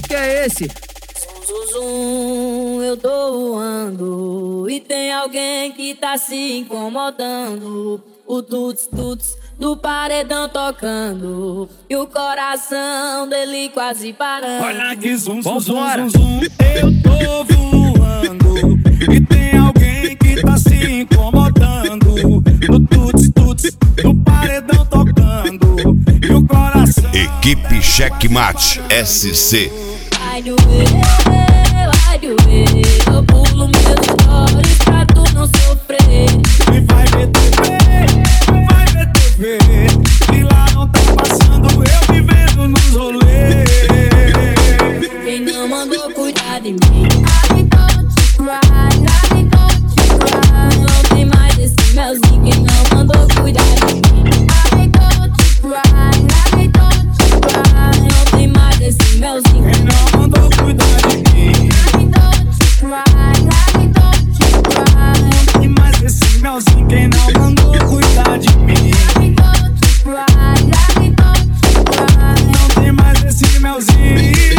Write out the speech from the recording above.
que é esse? Zum, eu tô voando e tem alguém que tá se incomodando. O tuts-tuts do paredão tocando e o coração dele quase parando. Olha que zum, zum, zum, zum, eu tô voando e tem alguém que tá se incomodando. No tuts-tuts do paredão tocando e o coração. Equipe Checkmate SC. Vai doer, eu pulo meus stories pra tu não sofrer. E vai ver TV, e lá não tá passando eu vivendo nos rolês. Quem não mandou cuidar de mim? I don't cry, não tem mais esse melzinho. Quem não mandou cuidar de mim? I don't cry, não tem mais esse melzinho. Quem não mandou cuidar de mim? I don't cry, não tem mais esse melzinho. Quem não mandou cuidar de mim? I don't cry, não tem mais esse melzinho.